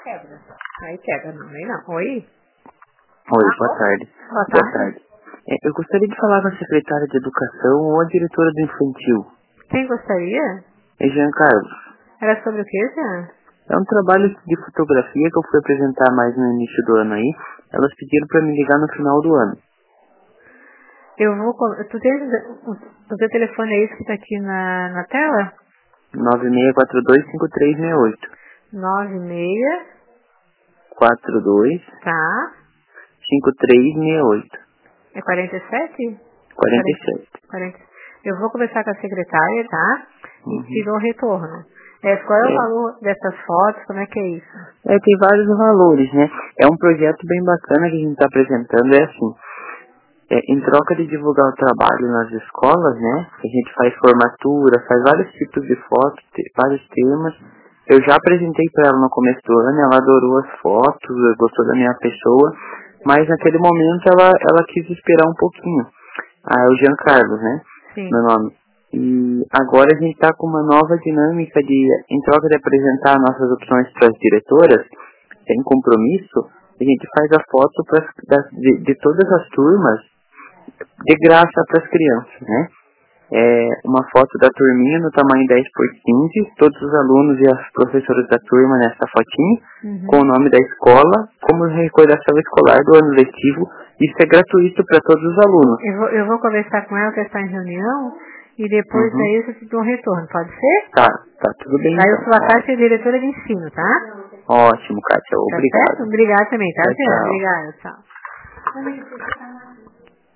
Quebra. Aí quebra, não, aí não. Oi? Oi, boa tarde. Boa tarde. Eu gostaria de falar com a secretária de Educação ou a diretora do Infantil. Quem gostaria? É Jean Carlos. Era sobre o que, Jean? É um trabalho de fotografia que eu fui apresentar mais no início do ano aí. Elas pediram para me ligar no final do ano. Eu vou... Tu tem o teu telefone é esse que tá aqui na tela? 96425368. 96... 42 Tá. 5368. É 47? 47. 40. Eu vou conversar com a secretária, tá? E te dou um retorno. Qual é o É, valor dessas fotos? Como é que é isso? tem vários valores, né? É um projeto bem bacana que a gente está apresentando, é assim. Em troca de divulgar o trabalho nas escolas, né? A gente faz formatura, faz vários tipos de fotos, vários temas. Eu já apresentei para ela no começo do ano, ela adorou as fotos, gostou da minha pessoa, mas naquele momento ela quis esperar um pouquinho. É o Jean Carlos, né? Sim. Meu nome. E agora a gente está com uma nova dinâmica em troca de apresentar nossas opções para as diretoras, sem compromisso, a gente faz a foto de todas as turmas de graça para as crianças, né? Uma foto da turminha no tamanho 10 por 15, todos os alunos e as professoras da turma nessa fotinha, com o nome da escola, como recordação escolar do ano letivo. Isso é gratuito para todos os alunos. Eu vou conversar com ela, que está em reunião, e depois daí eu te dou um retorno, pode ser? Tá tudo bem. Aí eu Então. sou a Kátia, diretora de ensino, tá? Ótimo, Kátia, Tá certo? obrigado. Obrigada também, tá, Tchau, Jean? tchau. Obrigada, tchau.